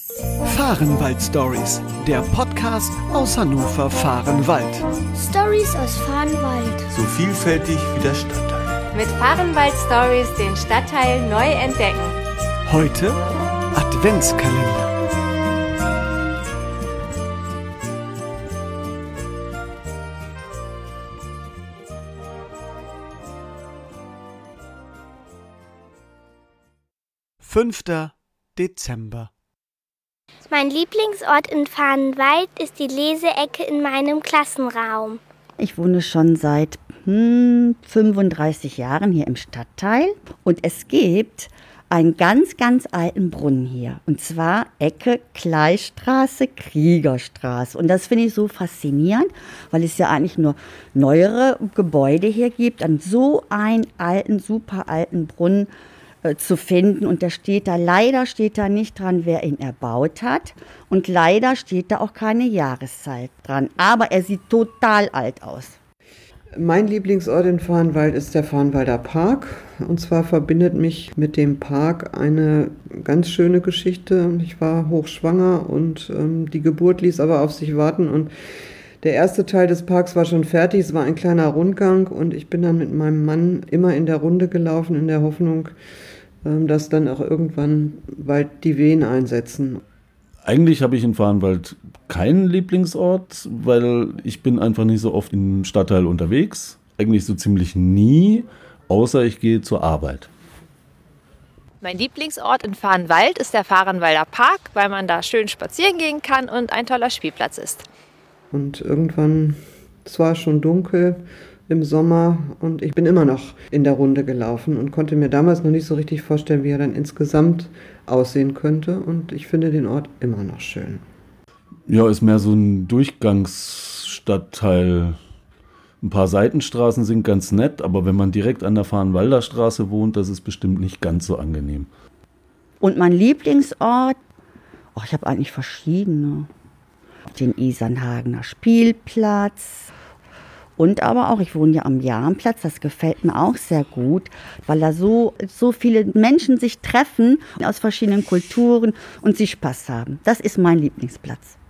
Fahrenwald Stories, der Podcast aus Hannover Fahrenwald. Stories aus Fahrenwald. So vielfältig wie der Stadtteil. Mit Fahrenwald Stories den Stadtteil neu entdecken. Heute Adventskalender. Dezember. Mein Lieblingsort in Fahrenwald ist die Leseecke in meinem Klassenraum. Ich wohne schon seit 35 Jahren hier im Stadtteil und es gibt einen ganz, ganz alten Brunnen hier. Und zwar Ecke Kleistraße, Kriegerstraße. Und das finde ich so faszinierend, weil es ja eigentlich nur neuere Gebäude hier gibt, an so einen alten, super alten Brunnen zu finden. Und leider steht da nicht dran, wer ihn erbaut hat. Und leider steht da auch keine Jahreszeit dran. Aber er sieht total alt aus. Mein Lieblingsort in Fahrenwald ist der Fahrenwalder Park. Und zwar verbindet mich mit dem Park eine ganz schöne Geschichte. Ich war hochschwanger und die Geburt ließ aber auf sich warten. Und der erste Teil des Parks war schon fertig. Es war ein kleiner Rundgang und ich bin dann mit meinem Mann immer in der Runde gelaufen, in der Hoffnung, dass dann auch irgendwann bald die Wehen einsetzen. Eigentlich habe ich in Fahrenwald keinen Lieblingsort, weil ich bin einfach nicht so oft im Stadtteil unterwegs. Eigentlich so ziemlich nie, außer ich gehe zur Arbeit. Mein Lieblingsort in Fahrenwald ist der Fahrenwalder Park, weil man da schön spazieren gehen kann und ein toller Spielplatz ist. Und irgendwann, es war schon dunkel im Sommer und ich bin immer noch in der Runde gelaufen und konnte mir damals noch nicht so richtig vorstellen, wie er dann insgesamt aussehen könnte. Und ich finde den Ort immer noch schön. Ja, ist mehr so ein Durchgangsstadtteil. Ein paar Seitenstraßen sind ganz nett, aber wenn man direkt an der Fahrenwalder Straße wohnt, das ist bestimmt nicht ganz so angenehm. Und mein Lieblingsort, ich habe eigentlich verschiedene. Den Isernhagener Spielplatz. Und aber auch, ich wohne ja am Jahrenplatz, das gefällt mir auch sehr gut, weil da so viele Menschen sich treffen aus verschiedenen Kulturen und sie Spaß haben. Das ist mein Lieblingsplatz.